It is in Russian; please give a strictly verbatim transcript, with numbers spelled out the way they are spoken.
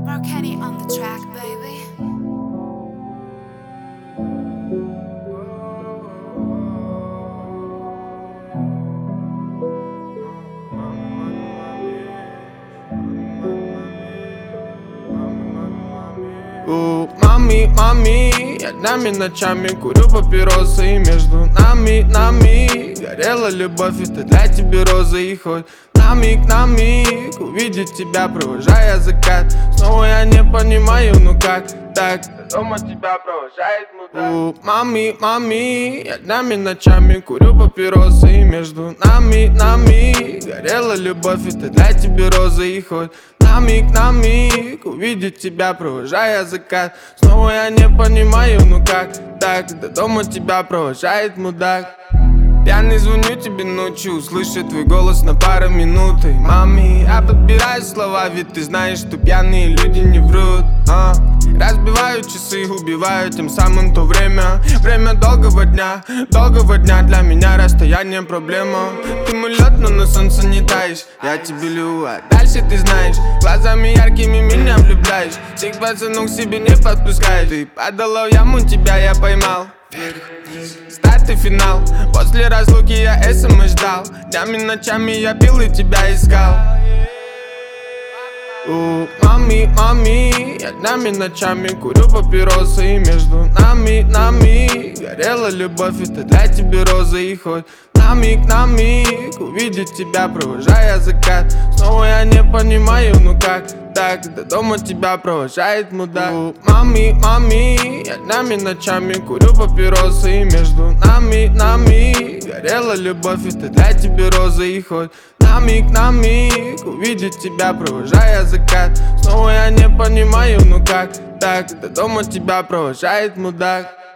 Kenny on the track, baby. У, мами, мами, я днями ночами курю папиросы, и между нами, нами горела любовь, это для тебя роза. И хоть на миг, на миг увидеть тебя, провожая закат, снова я не понимаю, ну как так? Дома тебя провожает мудак. У, мами, мами, я днями ночами курю папиросы, и между нами, нами горела любовь, это для тебя роза. И хоть на миг, на миг увидеть тебя, провожая закат, снова я не понимаю, ну как так? До дома тебя провожает мудак. Пьяный звоню тебе ночью, услышать твой голос на пару минут. И, мами, я подбираю слова, ведь ты знаешь, что пьяные люди не врут, а? Разбиваю часы, убиваю тем самым то время. Время долгого дня, долгого дня. Для меня расстояние проблема. Ты мой лед, но на солнце не таешь. Я тебе лью, а дальше ты знаешь. Глазами яркими меня влюбляешь. Всех пацанов к себе не подпускаешь. Ты падала в яму, тебя я поймал. Старт и финал. После разлуки я смс ждал. Днями, ночами я пил и тебя искал. У, мами, мами, я днями, ночами курю папиросы, и между нами, нами горела любовь, это для тебя роза. И хоть на миг, на миг увидеть тебя, провожая закат, снова я не понимаю, ну как так? До дома тебя провожает мудак. У, мами, мами, я днями, ночами курю папиросы, и между нами, нами горела любовь, это для тебя роза. И хоть на миг, на миг увидеть тебя, провожая закат, снова я не понимаю, ну как так? До дома тебя провожает мудак.